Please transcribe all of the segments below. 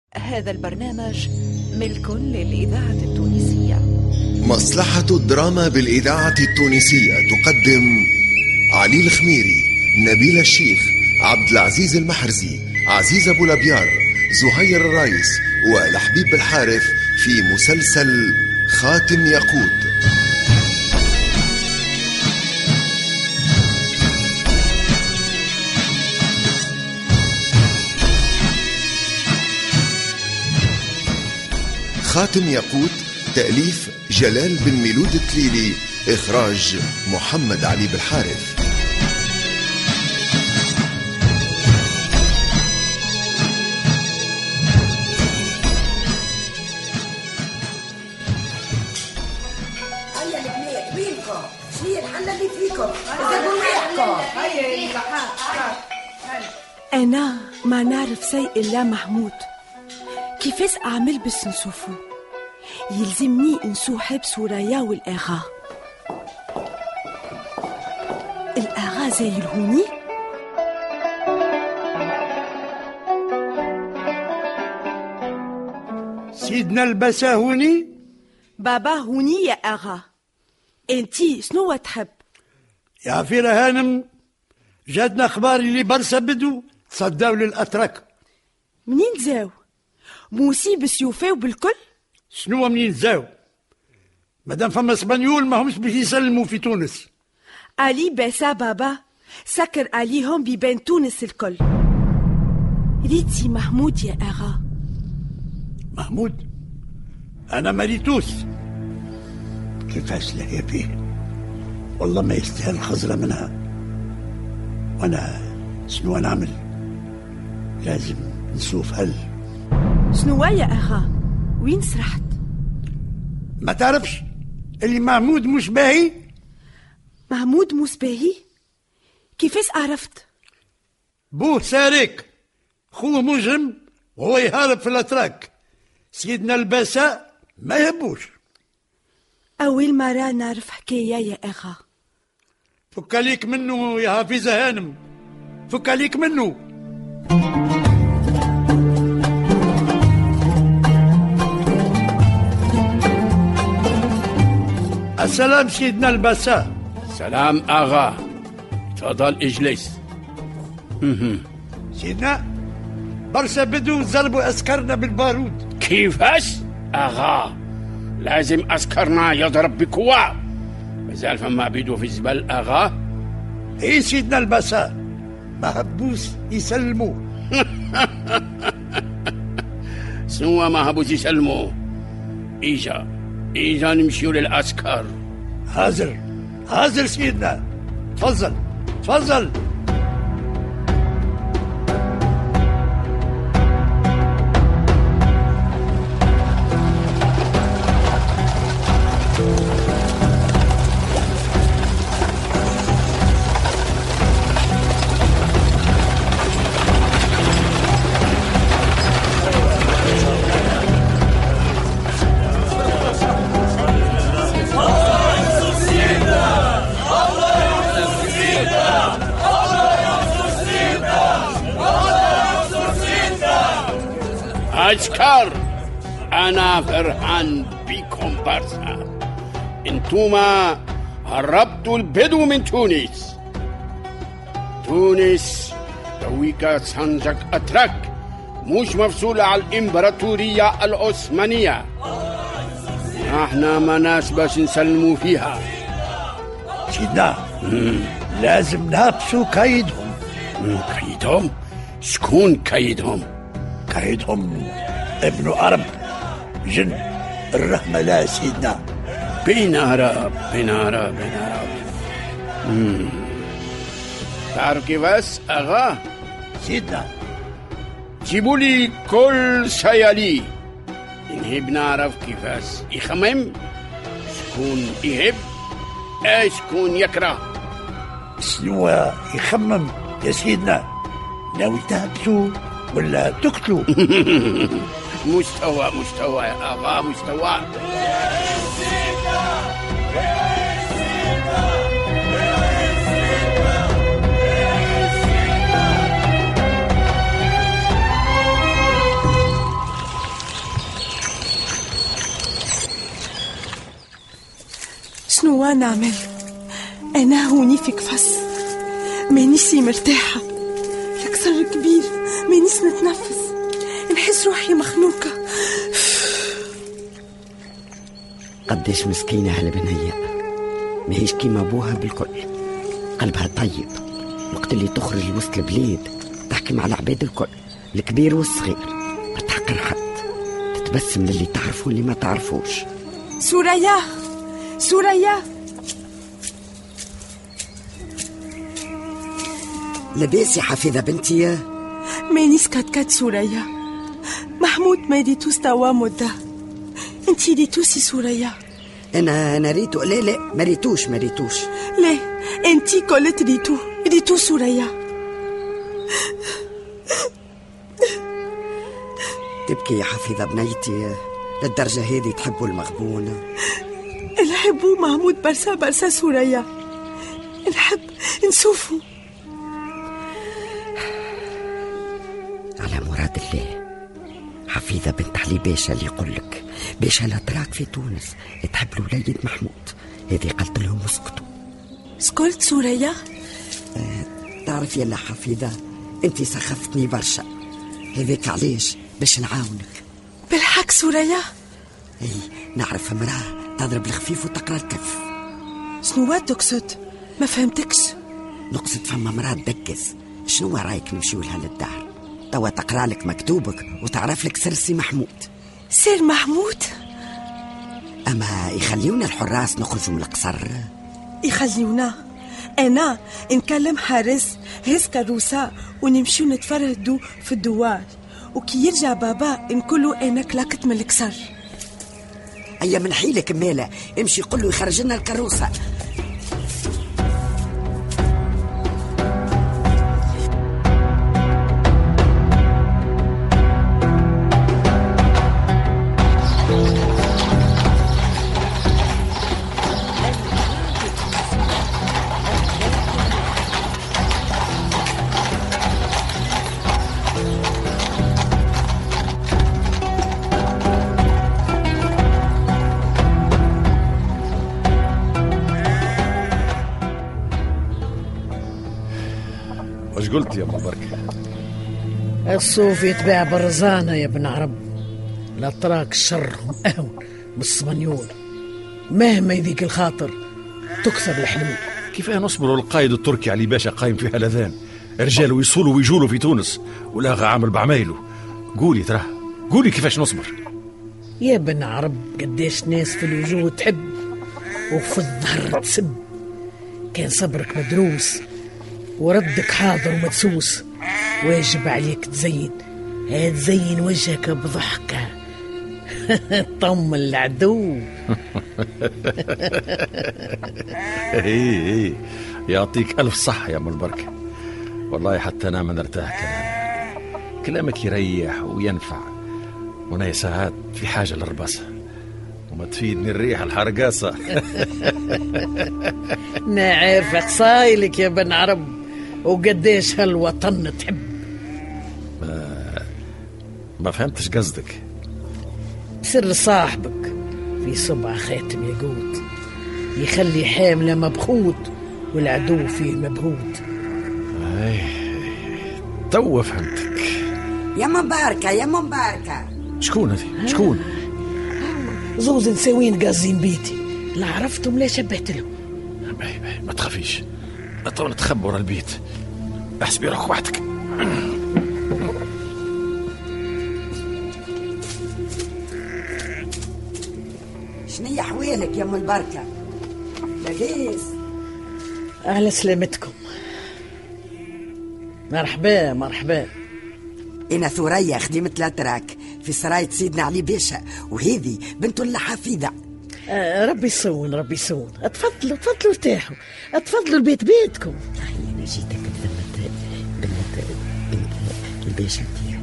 هذا البرنامج ملك للإذاعة التونسية. مصلحة الدراما بالإذاعة التونسية تقدم علي الخميري، نبيل الشيخ، عبد العزيز المحرزي، عزيز أبو لبيار، زهير الرايس ولحبيب الحارث في مسلسل خاتم ياقوت. خاتم ياقوت، تأليف جلال بن ميلود التليلي، إخراج محمد علي بالحارث. هيا البنات وينكم؟ شنو الحلة اللي فيكم؟ زبوا ريحكم. أنا ما نعرف شيء إلا محمود. كيفاش أعمل باش نشوفه؟ يلزمني نسوحب سوريا والآغا. الآغا زي الهوني؟ سيدنا البسا هوني؟ بابا هوني يا آغا. انتي شنو تحب؟ يا عفيرة هانم، جاتنا اخبار اللي برسا بدو تصداو للأتراك. منين جاو؟ موسي بسيوفاو بالكل؟ شنو منين جاو؟ مادام فما اسبانيول ما همش باش يسلموا في تونس. علي باسا بابا سكر عليهم ببين تونس الكل. ريتي محمود يا آغا. محمود؟ أنا مريتوس. كيفاش لهي فيه؟ والله ما يستاهل خزرة منها. وأنا شنو نعمل؟ لازم نشوف هل. شنو يا أخا؟ وين سرحت؟ ما تعرفش اللي محمود مش باهي؟ محمود مش باهي؟ كيفاش عرفت؟ بوه سارق، خوه مجرم وهو يهرب في الأتراك. سيدنا الباسا ما يهبوش. أول مرة نعرف حكاية يا أخا. فك عليك منه يا حفيظة هانم، فك عليك منه. السلام سيدنا الباسا. سلام آغا، تفضل اجلس. سيدنا برسا بدو ضربوا أسكرنا بالبارود. كيفاش آغا؟ لازم أسكرنا يضرب بقوة. مازال فما بيدو في الزبل آغا؟ ايه سيدنا الباسا، ما هبوس يسلموا. سنوا ما هبوس يسلموا. إيجا نمشيو للأسكر. حاضر سيدنا، تفضل. أشكر، أنا فرحان بكم برسا. انتوما هربتوا البدو من تونس تويكا سانجك أتراك، مش مفصولة على الإمبراطورية العثمانية. احنا ما ناس باش نسلموا فيها. سيدنا لازم نحبسوا كايدهم. كايدهم؟ شكون كايدهم ابن عرب، جن الرحمة لا سيدنا. بين عرب. تعرف كيفاش أغا؟ سيدنا جيبوا لي كل سيالي. نحب نعرف كيفاش يخمم، شكون يحب، شكون يكره. شنو يخمم يا سيدنا؟ ناوي تهبسوا ولا تقتلوا؟ مستوى يا أغا، مستوى. شنو نعمل؟ أنا هوني في قفص، مانيسي مرتاحة، الكسر كبير، مانيس نتنفس، نحس روحي مخنوقة. قديش مسكينة هالبنية، ماهيش كيما أبوها بالكل. قلبها طيب، وقت اللي تخرج وسط البلاد تحكي مع العباد الكل، الكبير والصغير، ما تحقر حد، تتبسم للي تعرفه واللي ما تعرفوش. سوريا، سوريا، لاباس يا حفيظة بنتي؟ مانيس كات سوريا، محمود ما ريتوس توا مدة، انتي ريتوسي سوريا؟ أنا ريتو. لا ما ريتوش لا انتي قلت ريتو سوريا. تبكي يا حفيظة بنيتي؟ للدرجة هذه تحبوا المغبون؟ نحبوا محمود برسا سوريا، نحب نشوفه. على مراد الله حفيظة بنت علي باشا اللي يقولك باشا لا تراك في تونس تحب الوليد محمود، هذه قلت لهم اسكتوا. سكلت سوريا؟ تعرف يلا حفيظة انتي سخفتني برشا، هذيك علاش باش نعاونك. بالحق سوريا؟ اي نعرف امرأة تضرب الخفيف وتقرا الكف. شنو تقصد؟ ما فهمتكش. نقصد فما مرأة تدكس. شنو رايك نمشيو لها للدار توا تقرا لك مكتوبك وتعرف لك سر سي محمود. سير محمود؟ اما يخليونا الحراس نخرجوا من القصر؟ يخليونا؟ انا نكلم حارس هز كروسة ونمشيو نتفرهدوا في الدوار، وكي يرجع بابا نقولوا انا كلاكت من القصر. ايا من حيلك ماله، امشي قل له يخرج لنا الكروسة. وش قلت يا ابو البركة؟ الصوف يتباع برزانة يا ابن عرب، لا تراك شرهم أهون بالصبنيون، مهما يذيك الخاطر تكثر الحلول. كيف نصبروا القائد التركي علي باشا قايم في هلذان، رجال ويصولوا ويجولوا في تونس ولاغا عامل بعمايله. قولي تراه، قولي كيفاش نصبر يا ابن عرب. قديش ناس في الوجوه تحب وفي الظهر تسب، كان صبرك مدروس وردك حاضر ومدسوس، واجب عليك تزين، تزين وجهك بضحكة طم العدو. ايه يعطيك ألف صحة يا ام البركة، والله حتى أنا ما نرتاح كلامك يريح وينفع، وانا ساعات في حاجة للرباسة وما تفيدني الريح الحرقاسة. أنا عارفة قصايلك يا بن عرب، وقديش هالوطن تحب. ما فهمتش قصدك. سر صاحبك في صبع خاتم ياقوت، يخلي حاملة مبخوت والعدو فيه مبهوت. تو فهمتك يا مباركة يا مباركة. شكون هذه؟ شكون؟ زوز نساوين قازين بيتي، لا عرفتم لا شبهت له. ما تخافيش، تو نتخبى ورا البيت، احسبي روحك وحدك. شنية حوالك يا ام البركة؟ لاباس؟ على سلامتكم. مرحبا مرحبا. انا ثريا خديمة الاتراك في سراية سيدنا علي باشا، وهذه بنت الحفيظة. ربي يصون ربي يصون. تفضلوا تفضلوا ارتاحوا، تفضلوا البيت بيتكم. انا جيتك بذمة بنت الباشا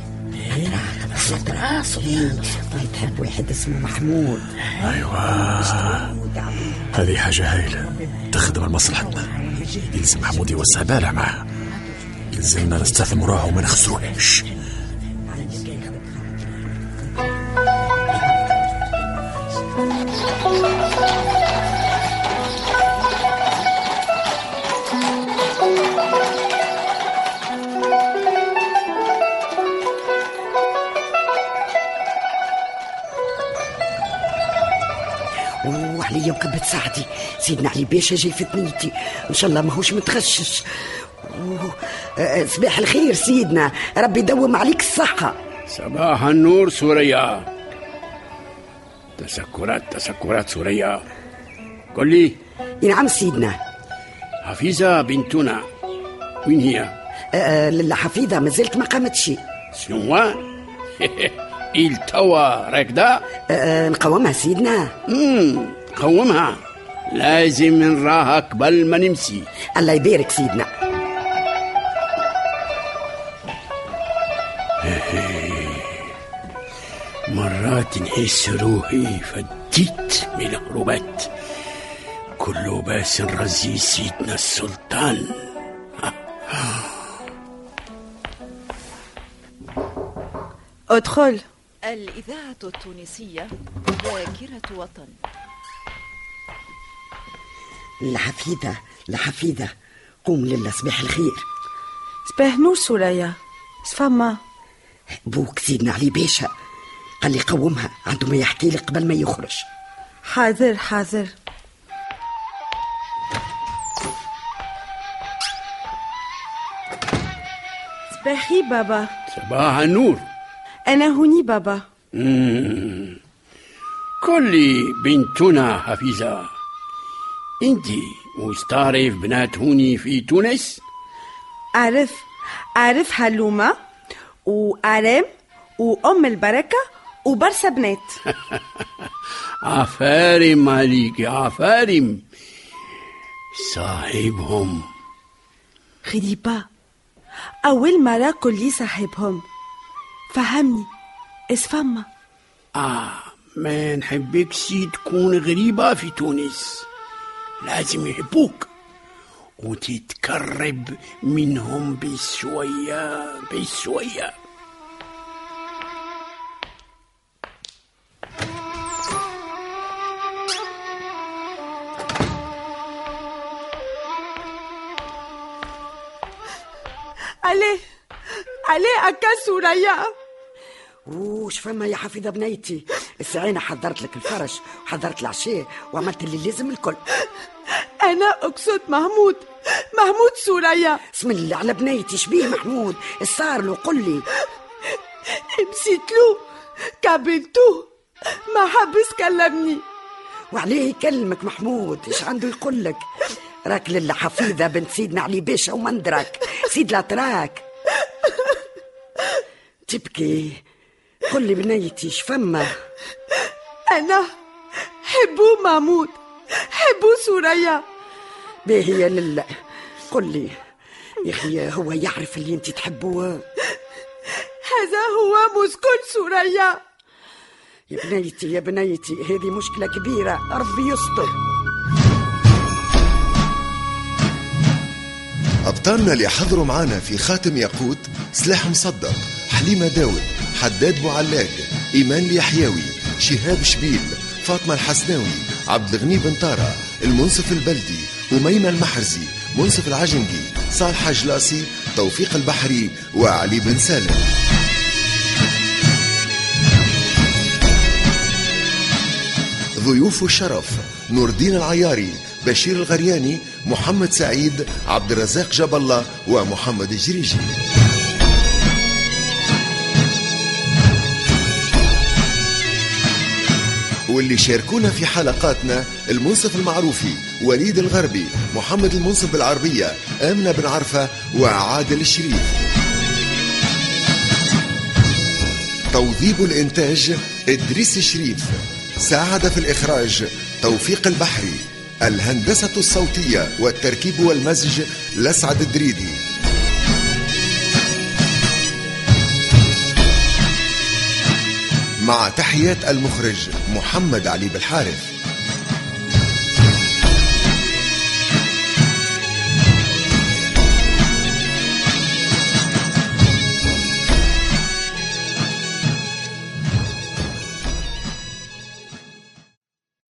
تحب واحد اسمه محمود. ايوه هذه حاجة هايلة تخدم لمصلحتنا. يلزم محمود يوسع باله معاه، يلزمنا نستثمروها وما نخسروهاش. وعليا مقبة سعدي، سيدنا علي باشا جاي في ثنيتي، ان شاء الله ماهوش متغشش. صباح الخير سيدنا، ربي يدوم عليك الصحة. صباح النور سوريا. تسكرات سوريا. قل لي. نعم سيدنا. حفيظة بنتنا وين هي؟ لا حفيظة ما زلت ما قامتش. شنو؟ التوا راكدة؟ نقومها سيدنا. قومها، لازم نراها قبل ما نمشي. الله يبارك سيدنا. مرات نحس روحي فديت من الهروبات، كله باس نرزي سيدنا السلطان. ادخل. الإذاعة التونسية ذاكرة وطن. لحفيظة قوم لله صباح الخير. صباح نور سوريا. سفما بوك سيدنا علي باشا قال لي قومها، عنده ما يحكي لك قبل ما يخرج. حاضر. صباحي بابا. صباح النور. أنا هوني بابا. كل بنتنا حفيظة، انتي مستعرف بنات هوني في تونس؟ أعرف حلومة وأرام وأم البركة وبرسة بنات. عفارم عليك، عفارم. صاحبهم غريبة، أول مرة كلي صاحبهم. فهمني اسفما. ما نحبكش تكون غريبة في تونس، لازم يحبوك وتتقرب منهم بشوية. عليه أكا سوريا. وش فما يا حفيظة بنيتي؟ الساعة حضرت لك الفرش وحضرت العشاء وعملت اللي لازم الكل. أنا أقصد محمود سوريا. اسم الله على بنيتي، شبيه محمود؟ الصار له قل لي. مشيت له قابلته ما حبس كلمني. وعليه يكلمك محمود؟ ايش عنده يقول لك؟ راك لله حفيظة بنت سيدنا علي باشا ومندرك سيد الاتراك. تبكي؟ قل لي بنيتي شفما؟ أنا حبو محمود، حبو سوريا. باهي يا لله. قل لي يا أخي، هو يعرف اللي انت تحبوه؟ هذا هو مسكن سوريا. يا بنيتي هذه مشكلة كبيرة، ربي يستر. أبطالنا اللي حضروا معانا في خاتم ياقوت: سلاح مصدق، حليمة داود، حداد بوعلاق، إيمان اليحيوي، شهاب شبيل، فاطمة الحسناوي، عبد الغني بن طارة، المنصف البلدي، أميمة المحرزي، منصف العجنقي، صالح جلاسي، توفيق البحري، وعلي بن سالم. ضيوف الشرف: نور الدين العياري، بشير الغرياني، محمد سعيد، عبد الرزاق جاب الله، ومحمد الجريجي. واللي شاركونا في حلقاتنا: المنصف المعروفي، وليد الغربي، محمد المنصف بالعربية، آمنة بن عرفة، وعادل الشريف. توظيب الإنتاج: إدريس الشريف. ساعد في الإخراج توفيق البحري. الهندسة الصوتية والتركيب والمزج لسعد الدريدي. مع تحيات المخرج محمد علي بالحارث.